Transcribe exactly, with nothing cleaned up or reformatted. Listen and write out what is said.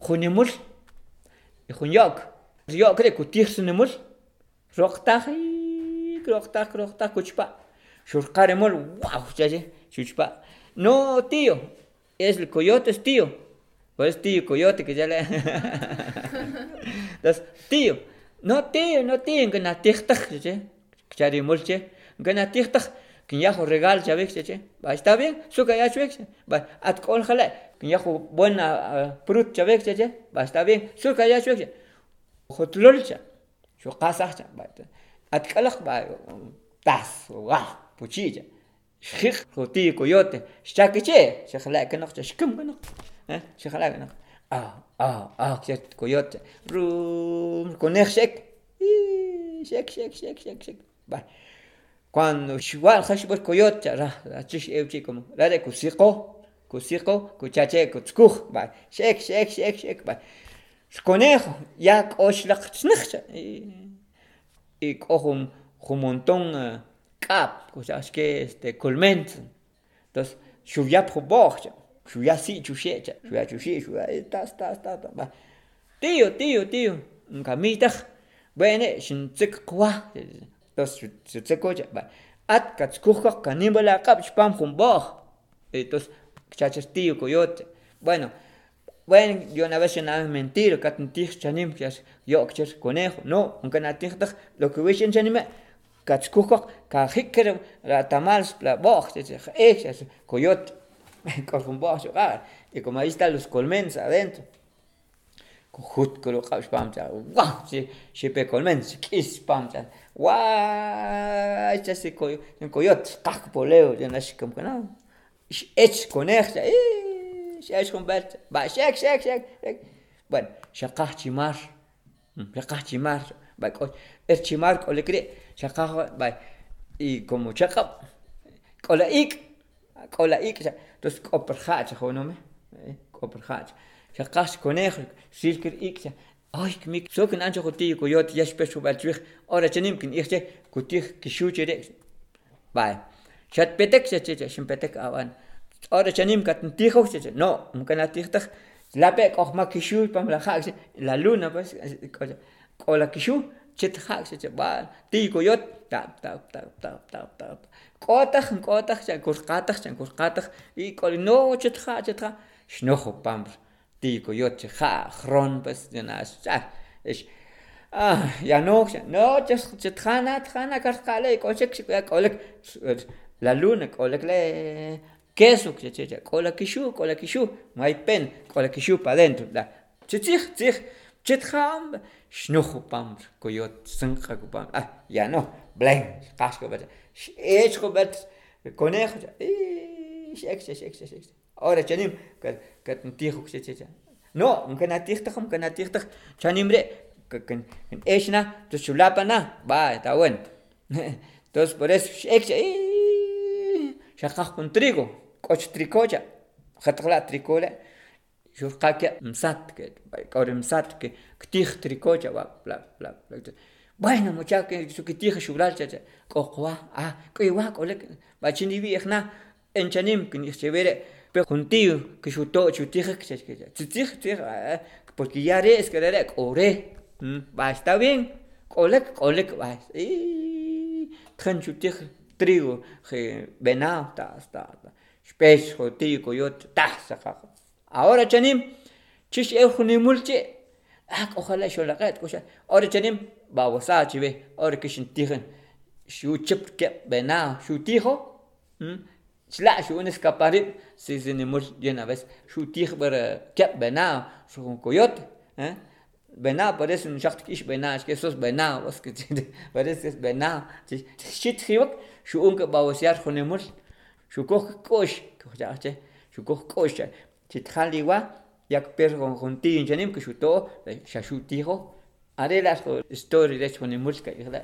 junimul junyok yok re kutir sinimul roqtaj roqtaj roqtaj kuchpa shurqarimul wow chache chuchpa no tío es el coyote es tío pues tío coyote que ya le entonces tío no tío no tío que na tijtaj chache charimul che que na tijtaj que ya jo regal chavik chache va está bien suka ya chwek va at kol jale que ya jo buena fruit chavik chache va está bien suka ya chwek jotlolcha shu qasajcha va at kalaj va tas wow puchilla shik roti coyote shakiche shakhala que no shkum que no eh shakhala que no ah ah ah que coyote rum conej shek shek shek shek shek shek va cuando shual khashbol coyote ra chish euchi como la de kusiko kusiko kuchache kutskuj va shek shek shek shek va conejo ya oshlaq tsnkhcha y cojo un montón cap, cosas que este colment. Entonces, shuvia probocha, shuvia si chushecha, shuvia chushi, shuvia tas tas tas tas. Tío, tío, tío, un camita, bueno, shin tsik kwa. Entonces, se tsekocha, va. At katskuja canibala cap spam humboj. Entonces, chachas tío coyote. Bueno, bueno, yo una vez nada mentira, katntich chanim, yo conejo, no, un canatich, lo que ves en chanime. Katskukok, kajiker, la tamals, la box, ese coyote, con un box, y como ahí están los colmens adentro. Cojut, colocado, spamcha, guau, si, si pe colmens, kiss, spamcha, guau, ese coyote, cac poleo, ya no sé cómo que no. Ech conejo, eh, si es con belt, va, shek, shek, shek, bueno, shakach chimar, shakach chimar, va, es chimar, o le cree. Shakaj, va, y como chakap, cola ik, cola ik, entonces coperhach, ¿no me? Coperhach, shakaj conejo, silker ik, ay, que mi, so que ancho cotillo coyote, ya espeso balchuich, ahora chanim que ich cotij que shuchere, va, chat petek, chat shimpetek avan, ahora chanim catantijo, no, un canatijtaj, la pek, och ma kishu, pam la hag, la luna, pues, cola kishu. Chit hak se va ti coyot tap tap tap tap tap tap kotaj kotaj ya kurqataj ya kurqataj y colino chit ha chit ha shnojo pam ti coyot ha ron pues de nas es ah ya no no chit khana khana karqale kochek kolek la luna kolek le queso che che cola kishu cola kishu no hay pen cola kishu para adentro la chichich chich chit ham shnujo pam coyote sinqa pam ah ya no blank casco bet es bet conejo eh shek shek shek shek ahora chanim que que tijo che che no un canatijta un canatijta chanimre que en eshna tu chulapana va está bueno entonces por eso shek eh shakaj con trigo coch tricocha khatla tricola shurqaka msat que ahora msat que ktij tricocha va bla bla bla bueno muchacho que su ktij shubral cha qoqwa ah qiwa kolek va chinibi ejna en chanim que ni chevere pero juntío que shuto chutij que que tij tij porque ya eres que era ore va está bien kolek kolek va y tren chutij trigo que venao ta ta spech juntío coyote ta saca. Ahora chanim, chish el junimulche, ah, ojalá yo la gat, cosa. Ahora chanim, babosa chive, ahora que shintigen, shu chip que benao, shu tijo, hm, sla shu un escaparip, si se nimul llena vez, shu tij ver que benao, shu un coyote, eh. Benao parece un shacht kish benao, es que eso es benao, es que parece que es benao. Shit hivok, shu un que babosiar junimul, shu koch kosh, cosa, che, shu koch kosh. Chitjaliwa, yak per con juntillo en chanim que shutó, shashutijo, arelas story de chonimuska,